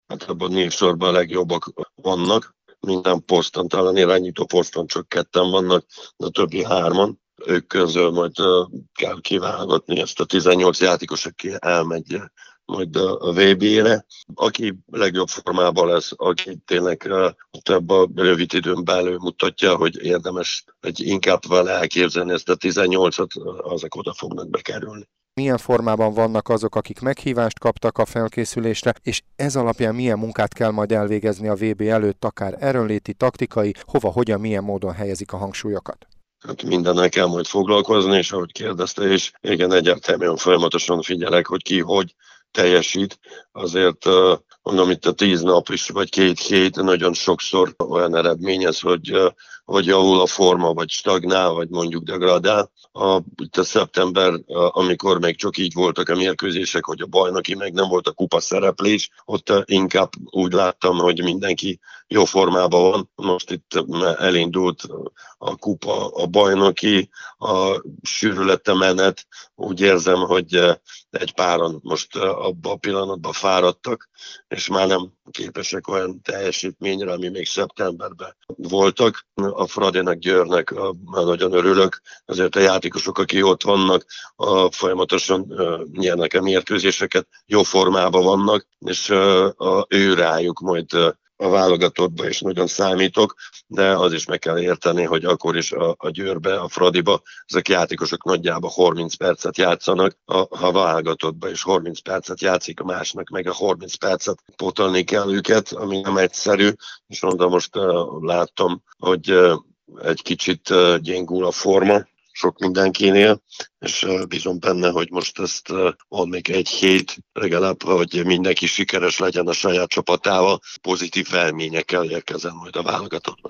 Hát abban névsorban a legjobbak vannak. Minden poszton, talán irányító poszton csak ketten vannak, de a többi hárman. Ők közül majd kell kiválogatni ezt a 18 játékos, aki elmegy majd a VB-re. Aki legjobb formában lesz, aki tényleg több a rövid időn belül mutatja, hogy érdemes inkább vele elképzelni ezt a 18-at, azok oda fognak bekerülni. Milyen formában vannak azok, akik meghívást kaptak a felkészülésre, és ez alapján milyen munkát kell majd elvégezni a VB előtt, akár erőnléti, taktikai, hova, hogyan, milyen módon helyezik a hangsúlyokat? Hát mindennel kell majd foglalkozni, és ahogy kérdezte is, igen, egyáltalán folyamatosan figyelek, hogy ki hogy teljesít. Azért mondom, itt a 10 nap is, vagy 2 hét nagyon sokszor olyan eredményez, hogy javul a forma, vagy stagnál, vagy mondjuk degradál. Itt a szeptember, amikor még csak így voltak a mérkőzések, hogy a bajnoki meg nem volt a kupa szereplés, ott inkább úgy láttam, hogy mindenki jó formában van. Most itt elindult a kupa, a bajnoki, a sűrülete menet. Úgy érzem, hogy egy páran most abban a pillanatban fáradtak, és már nem képesek olyan teljesítményre, ami még szeptemberben voltak. A Fradinak, Győrnek nagyon örülök, azért a játékosok, akik ott vannak, folyamatosan nyernek a mérkőzéseket, jó formában vannak, és ő rájuk majd a válogatottba is nagyon számítok, de az is meg kell érteni, hogy akkor is a Győrbe, a Fradiba ezek játékosok nagyjából 30 percet játszanak, ha válogatottba is 30 percet játszik, a másnak meg a 30 percet pótolni kell őket, ami nem egyszerű, és mondom, most láttam, hogy egy kicsit gyengül a forma sok mindenkinél, és bízom benne, hogy most ezt van még egy hét legalább, hogy mindenki sikeres legyen a saját csapatával, pozitív felményekkel érkezzen majd a válogatottba.